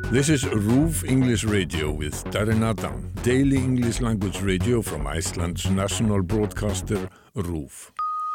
This is RÚV English Radio with Darren Adam, daily English language radio from Iceland's national broadcaster, RÚV.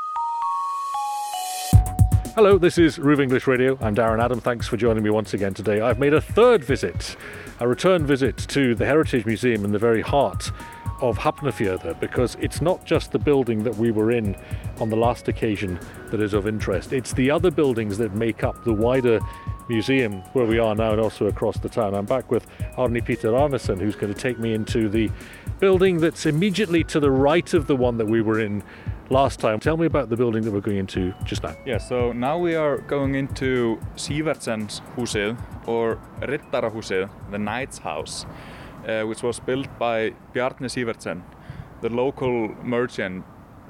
Hello, this is RÚV English Radio. I'm Darren Adam. Thanks for joining me once again today. I've made a third visit, a return visit to the Heritage Museum in the very heart of Hafnarfjörður, because it's not just the building that we were in on the last occasion that is of interest. It's the other buildings that make up the wider museum where we are now and also across the town. I'm back with Árni Peter Arnason, who's going to take me into the building that's immediately to the right of the one that we were in last time. Tell me about the building that we're going into just now. Yeah, so now we are going into Sivertsens húsið, or Riddarahúsið, the Knight's House, which was built by Bjarni Sivertsen, the local merchant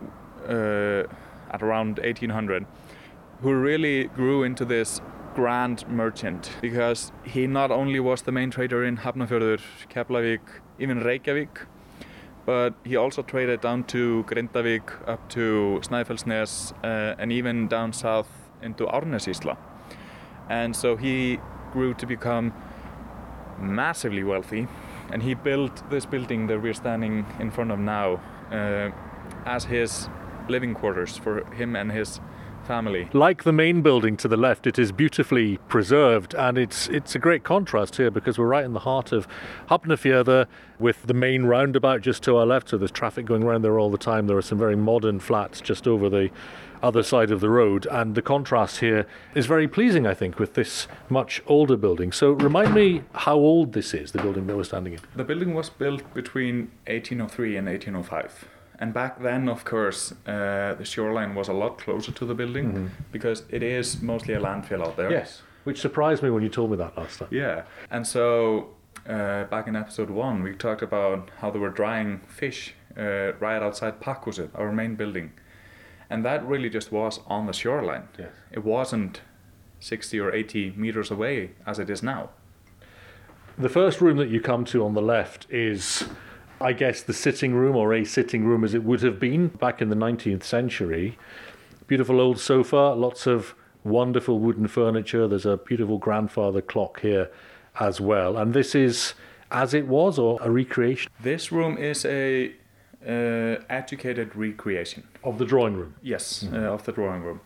at around 1800, who really grew into this grand merchant, because he not only was the main trader in Hafnarfjörður, Keflavík, even Reykjavík, but he also traded down to Grindavík, up to Snæfellsnes, and even down south into Árnessýsla. And so he grew to become massively wealthy, and he built this building that we're standing in front of now as his living quarters for him and his family. Like the main building to the left, it is beautifully preserved, and it's a great contrast here because we're right in the heart of Hafnarfjörður with the main roundabout just to our left, so there's traffic going around there all the time. There are some very modern flats just over the other side of the road, and the contrast here is very pleasing, I think, with this much older building. So remind me how old this is, the building that we're standing in. The building was built between 1803 and 1805. And back then, of course, the shoreline was a lot closer to the building, because it is mostly a landfill out there. Yes, which surprised me when you told me that last time. Yeah, and so back in episode 1, we talked about how they were drying fish right outside Pakkhúsið, our main building. And that really just was on the shoreline. Yes. It wasn't 60 or 80 meters away as it is now. The first room that you come to on the left is, I guess, the sitting room, or a sitting room as it would have been back in the 19th century. Beautiful old sofa, lots of wonderful wooden furniture. There's a beautiful grandfather clock here as well. And this is as it was, or a recreation? This room is a educated recreation. Of the drawing room? Yes, of the drawing room.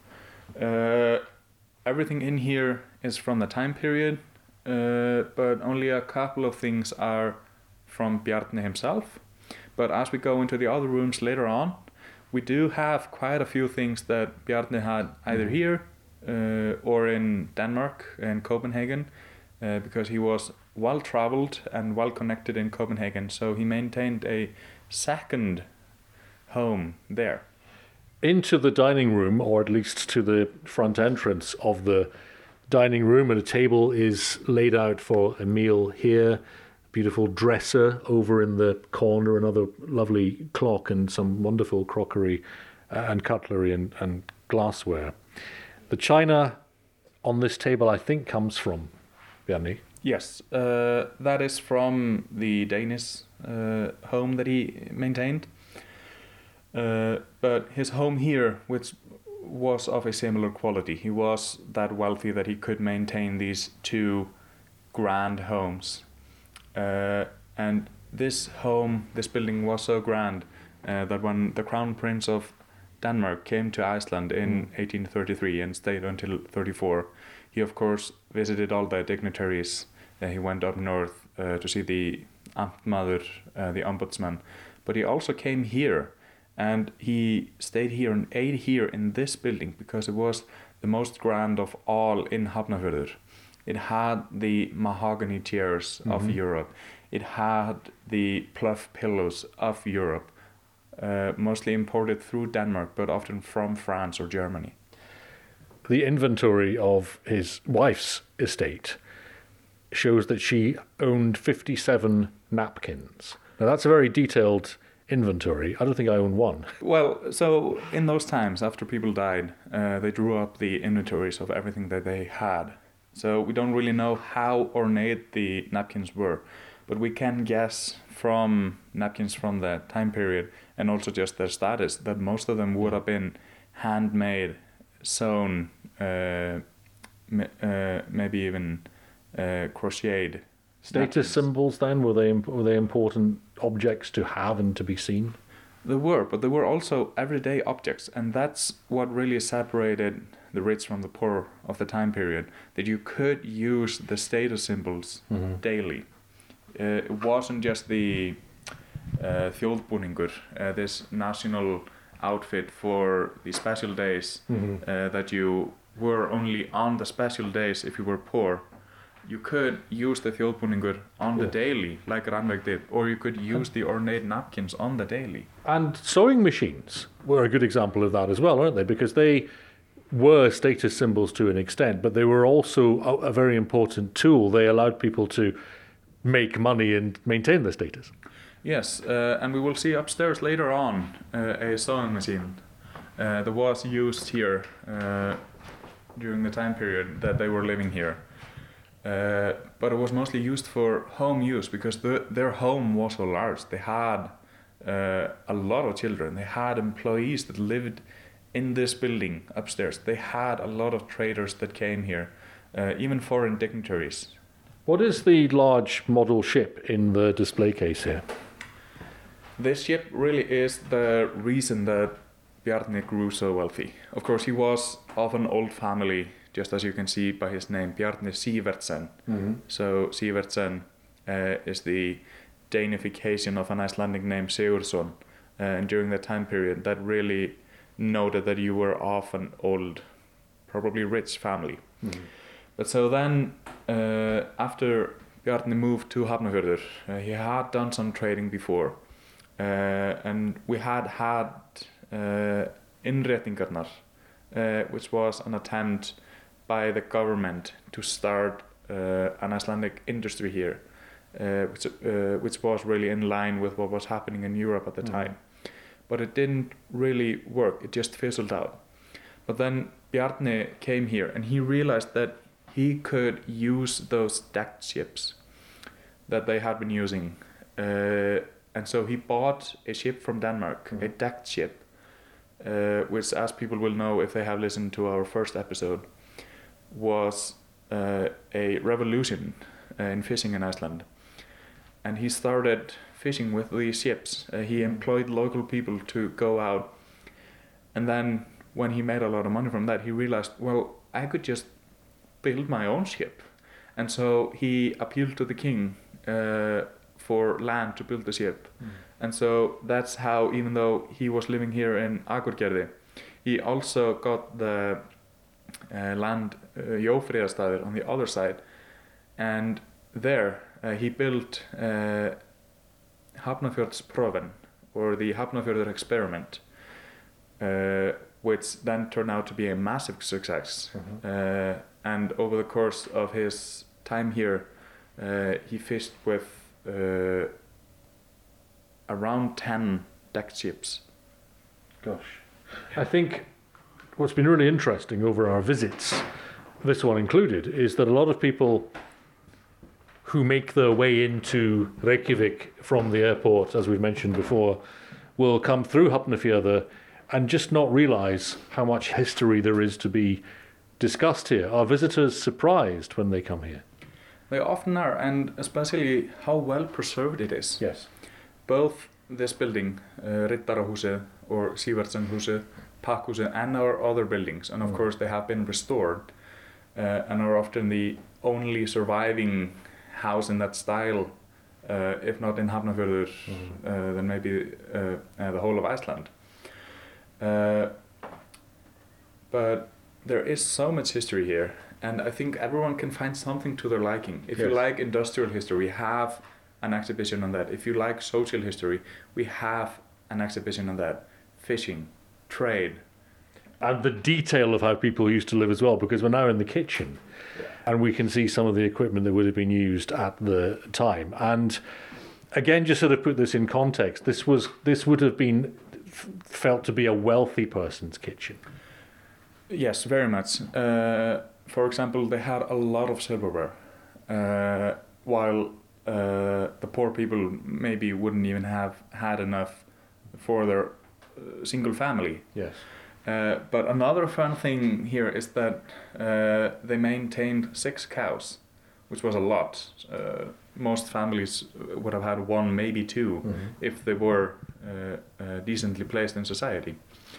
Everything in here is from the time period, but only a couple of things are from Bjarni himself. But as we go into the other rooms later on, we do have quite a few things that Bjarni had either here or in Denmark, in Copenhagen, because he was well traveled and well connected in Copenhagen, so he maintained a second home there. Into the dining room, or at least to the front entrance of the dining room, and a table is laid out for a meal here. Beautiful dresser over in the corner, another lovely clock, and some wonderful crockery and cutlery and glassware. The china on this table, I think, comes from Bjarni. Yes, that is from the Danish home that he maintained. But his home here, which was of a similar quality, he was that wealthy that he could maintain these two grand homes. And this home, this building was so grand that when the Crown Prince of Denmark came to Iceland in 1833 and stayed until 34, he of course visited all the dignitaries. He went up north to see the Amtmaður, the ombudsman, but he also came here, and he stayed here and ate here in this building because it was the most grand of all in Hafnarfjörður. It had the mahogany chairs of Europe. It had the plush pillows of Europe, mostly imported through Denmark, but often from France or Germany. The inventory of his wife's estate shows that she owned 57 napkins. Now that's a very detailed inventory. I don't think I own one. Well, so in those times, after people died, they drew up the inventories of everything that they had. So we don't really know how ornate the napkins were, but we can guess from napkins from that time period, and also just their status, that most of them would have been handmade, sewn, maybe even crocheted. Status napkins. symbols then, were they important objects to have and to be seen? They were, but they were also everyday objects, and that's what really separated the rich from the poor of the time period, that you could use the status symbols daily. It wasn't just the þjóðbúningur, this national outfit for the special days that you were only on the special days if you were poor. You could use the þjóðbúningur on the daily, like Rannveig did, or you could use the ornate napkins on the daily. And sewing machines were a good example of that as well, aren't they? Because they were status symbols to an extent, but they were also a very important tool. They allowed people to make money and maintain their status. Yes, and we will see upstairs later on a sewing machine that was used here during the time period that they were living here. But it was mostly used for home use because their home was so large. They had a lot of children. They had employees that lived in this building upstairs. They had a lot of traders that came here, even foreign dignitaries. What is the large model ship in the display case here? This ship really is the reason that Bjarni grew so wealthy. Of course, he was of an old family, just as you can see by his name, Bjarni Sivertsen. So Sivertsen is the Danification of an Icelandic name, Sigurðsson. And during that time period, that really noted that you were of an old, probably rich family. But so then, after Bjarni moved to Hafnarfjörður, he had done some trading before. And we had innréttingarnar, which was an attempt by the government to start an Icelandic industry here, which was really in line with what was happening in Europe at the time. But it didn't really work, it just fizzled out. But then Bjarni came here and he realized that he could use those decked ships that they had been using. And so he bought a ship from Denmark, a decked ship, which, as people will know if they have listened to our first episode, was a revolution in fishing in Iceland. And he started fishing with these ships. He employed local people to go out. And then when he made a lot of money from that, he realized, well, I could just build my own ship. And so he appealed to the king for land to build the ship. And so that's how, even though he was living here in Akurgerði, he also got the land Jófriðarstaðir on the other side. And there he built Hafnarfjörðspröfin, or the Hafnarfjörður experiment, which then turned out to be a massive success. And over the course of his time here, he fished with around 10 decked ships. Gosh. I think what's been really interesting over our visits, this one included, is that a lot of people who make their way into Reykjavik from the airport, as we've mentioned before, will come through Hafnarfjörður and just not realise how much history there is to be discussed here. Are visitors surprised when they come here? They often are, and especially how well preserved it is. Yes. Both this building, Riddarahúsið or Sivertsenhúsið, Pakkhúsið, and our other buildings, and of course they have been restored and are often the only surviving house in that style, if not in Hafnarfjörður, then maybe the whole of Iceland. But there is so much history here, and I think everyone can find something to their liking. If you like industrial history, we have an exhibition on that. If you like social history, we have an exhibition on that. Fishing, trade. And the detail of how people used to live as well, because we're now in the kitchen and we can see some of the equipment that would have been used at the time. And again, just sort of put this in context, this would have been felt to be a wealthy person's kitchen. Yes, very much. For example, they had a lot of silverware, while the poor people maybe wouldn't even have had enough for their single family. Yes. But another fun thing here is that they maintained 6 cows which was a lot. Most families would have had one, maybe two, if they were decently placed in society.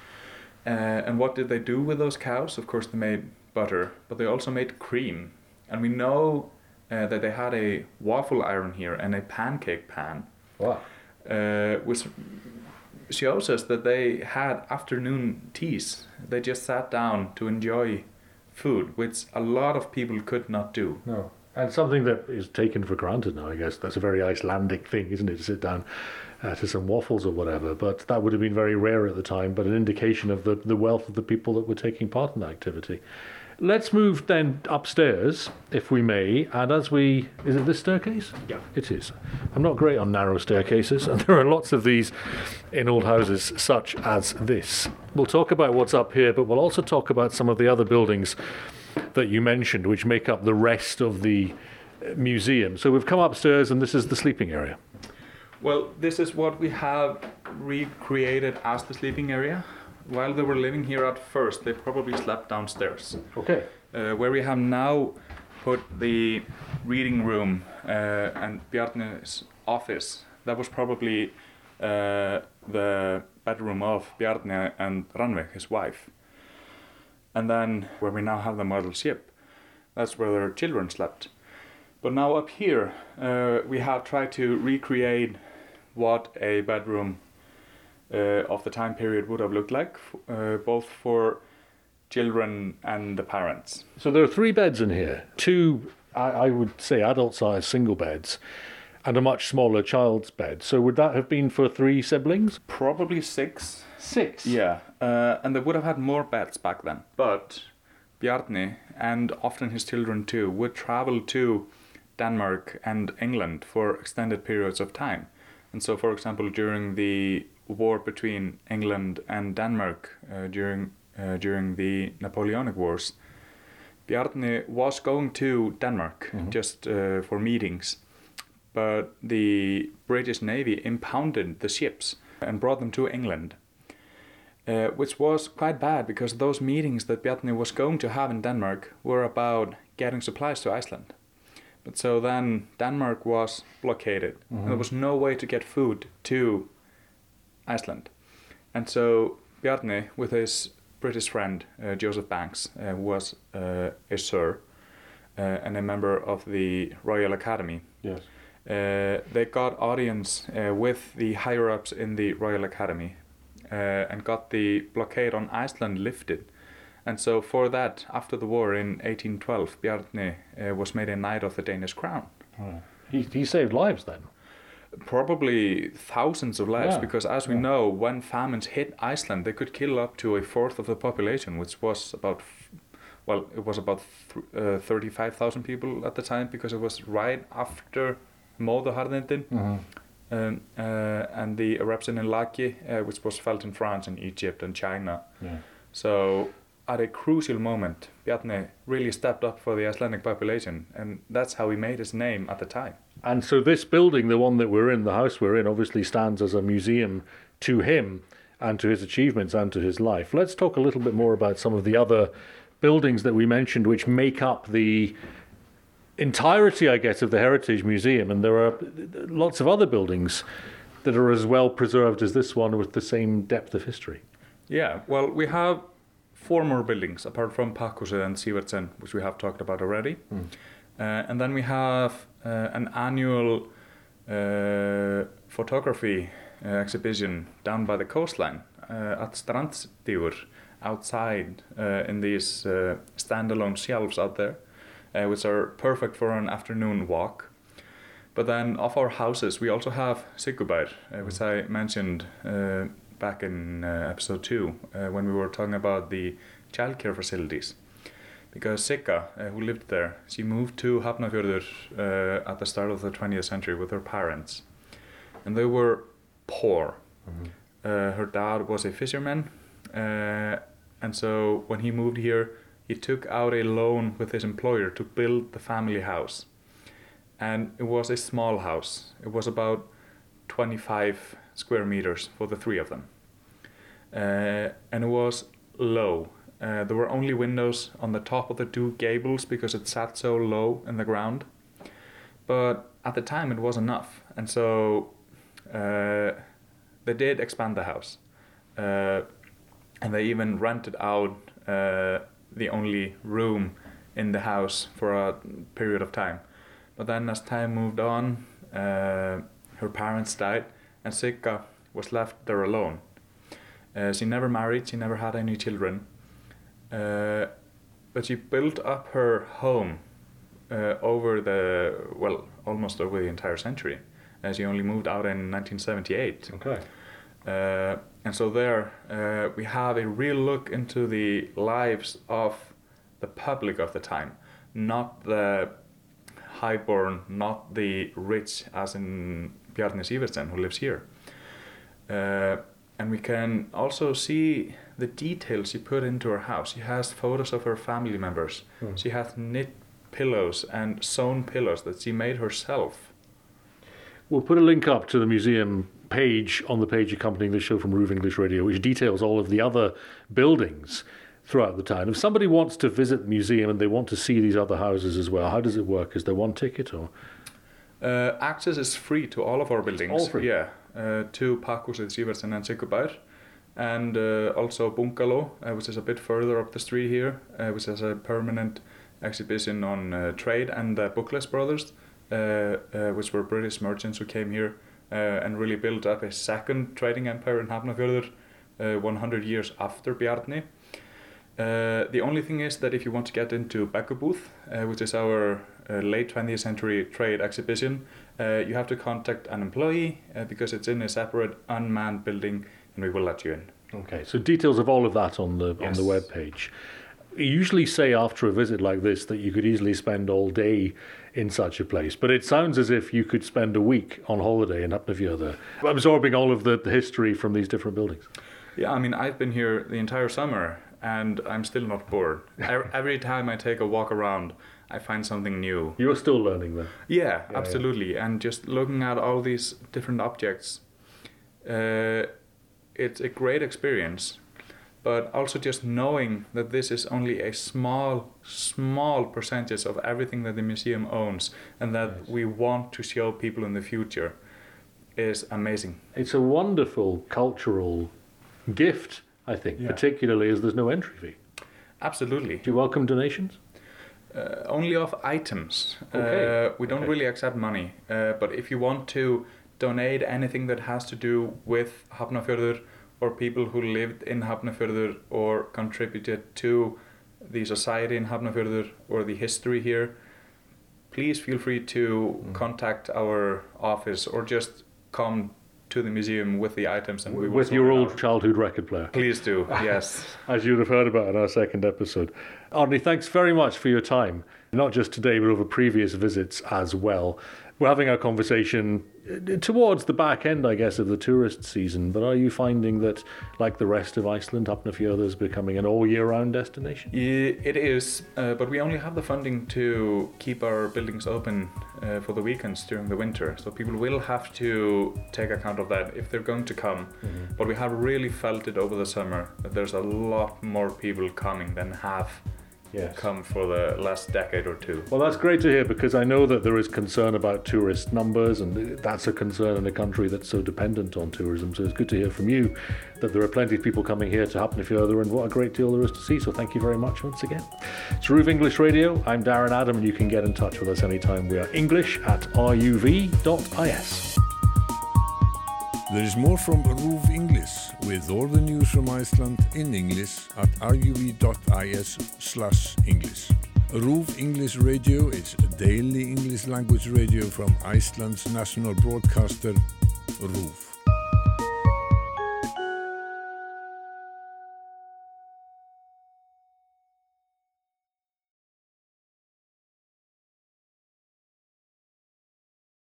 And what did they do with those cows? Of course, they made butter, but they also made cream. And we know that they had a waffle iron here and a pancake pan. Wow. Which shows us that they had afternoon teas. They just sat down to enjoy food, which a lot of people could not do. No. And something that is taken for granted now, I guess. That's a very Icelandic thing, isn't it, to sit down to some waffles or whatever. But that would have been very rare at the time, but an indication of the wealth of the people that were taking part in that activity. Let's move then upstairs, if we may, and is it this staircase? Yeah. It is. I'm not great on narrow staircases, and there are lots of these in old houses such as this. We'll talk about what's up here, but we'll also talk about some of the other buildings that you mentioned, which make up the rest of the museum. So we've come upstairs, and this is the sleeping area. Well, this is what we have recreated as the sleeping area. While they were living here at first, they probably slept downstairs. Okay. Where we have now put the reading room and Bjarne's office. That was probably the bedroom of Bjarne and Rannveig, his wife. And then where we now have the model ship, that's where their children slept. But now up here, we have tried to recreate what a bedroom of the time period would have looked like, both for children and the parents. So there are 3 beds in here. 2, I would say, adult-sized single beds, and a much smaller child's bed. So would that have been for 3 siblings? Probably 6. 6? Yeah, and they would have had more beds back then. But Bjarne, and often his children too, would travel to Denmark and England for extended periods of time. And so, for example, during the war between England and Denmark during the Napoleonic Wars, Bjarne was going to Denmark just for meetings, but the British Navy impounded the ships and brought them to England, which was quite bad because those meetings that Bjarne was going to have in Denmark were about getting supplies to Iceland. But so then Denmark was blockaded, and there was no way to get food to Iceland. And so Bjarne, with his British friend Joseph Banks, who was a Sir and a member of the Royal Academy, Yes. They got audience with the higher-ups in the Royal Academy and got the blockade on Iceland lifted. And so for that, after the war in 1812, Bjarne was made a Knight of the Danish Crown. Oh. He saved lives then? Probably thousands of lives, Yeah. because as we know, when famines hit Iceland, they could kill up to a fourth of the population, which was about, it was about 35,000 people at the time, because it was right after Móðuharðindin and the eruption in Laki, which was felt in France and Egypt and China. Yeah. So at a crucial moment, Bjarne really stepped up for the Icelandic population, and that's how he made his name at the time. And so this building, the one that we're in, the house we're in, obviously stands as a museum to him and to his achievements and to his life. Let's talk a little bit more about some of the other buildings that we mentioned, which make up the entirety, I guess, of the Heritage Museum. And there are lots of other buildings that are as well preserved as this one with the same depth of history. Yeah, well, we have 4 more buildings, apart from Pakkhúsið and Sivertsen, which we have talked about already. And then we have an annual photography exhibition down by the coastline at Strandstígur, outside in these standalone shelves out there, which are perfect for an afternoon walk. But then off our houses, we also have Siggubayr, which I mentioned back in episode 2 when we were talking about the childcare facilities. Because Sigga, who lived there, she moved to Hafnarfjörður at the start of the 20th century with her parents. And they were poor. Her dad was a fisherman, and so when he moved here, he took out a loan with his employer to build the family house. And it was a small house. It was about 25 square meters for the 3 of them. And it was low. There were only windows on the top of the 2 gables because it sat so low in the ground. But at the time it was enough, and so they did expand the house, and they even rented out the only room in the house for a period of time. But then as time moved on, her parents died, and Sigga was left there alone. She never married, she never had any children, but she built up her home almost over the entire century. She only moved out in 1978. Okay. And so there we have a real look into the lives of the public of the time, not the highborn, not the rich, as in Bjarni Sivertsen, who lives here. And we can also see the details she put into her house. She has photos of her family members. She has knit pillows and sewn pillows that she made herself. We'll put a link up to the museum page on the page accompanying the show from RÚV English Radio, which details all of the other buildings throughout the town. If somebody wants to visit the museum and they want to see these other houses as well, how does it work? Is there one ticket or? Access is free to all of our buildings. All free? Yeah, to Pakkhúsið Sivertsen and Siggubær, and also Bungalow, which is a bit further up the street here, which has a permanent exhibition on trade, and the Bookless Brothers, which were British merchants who came here and really built up a second trading empire in Hafnarfjörður 100 years after Bjarni. The only thing is that if you want to get into Bekkubúð, which is our late 20th century trade exhibition, you have to contact an employee because it's in a separate unmanned building, and we will let you in. Okay, so details of all of that on the web page. You usually say after a visit like this that you could easily spend all day in such a place, but it sounds as if you could spend a week on holiday in Hafnarfjörður, absorbing all of the history from these different buildings. Yeah, I mean, I've been here the entire summer, and I'm still not bored. Every time I take a walk around, I find something new. You're still learning then? Yeah, absolutely. Yeah. And just looking at all these different objects, it's a great experience. But also just knowing that this is only a small percentage of everything that the museum owns, and that we want to show people in the future, is amazing. It's a wonderful cultural gift, I think, particularly as there's no entry fee. Absolutely. Do you welcome donations? Only of items. Okay. We don't really accept money, but if you want to donate anything that has to do with Hafnarfjörður, or people who lived in Hafnarfjörður or contributed to the society in Hafnarfjörður or the history here, please feel free to contact our office or just come to the museum with the items, and we will with your old childhood record player. Please do, yes. As you'd have heard about in our second episode. Árni, thanks very much for your time, not just today but over previous visits as well. We're having our conversation towards the back end, I guess, of the tourist season, but are you finding that, like the rest of Iceland, Hafnarfjörður is becoming an all-year-round destination? It is, but we only have the funding to keep our buildings open for the weekends during the winter, so people will have to take account of that if they're going to come. Mm-hmm. But we have really felt it over the summer, that there's a lot more people coming than have come for the last decade or two. Well, that's great to hear, because I know that there is concern about tourist numbers, and that's a concern in a country that's so dependent on tourism. So it's good to hear from you that there are plenty of people coming here to Hafnarfjörður, and what a great deal there is to see. So thank you very much once again. It's RÚV English Radio. I'm Darren Adam, and you can get in touch with us anytime. We are english@ruv.is. There is more from RÚV English, with all the news from Iceland in English at ruv.is/English. RÚV English Radio is a daily English language radio from Iceland's national broadcaster, RÚV.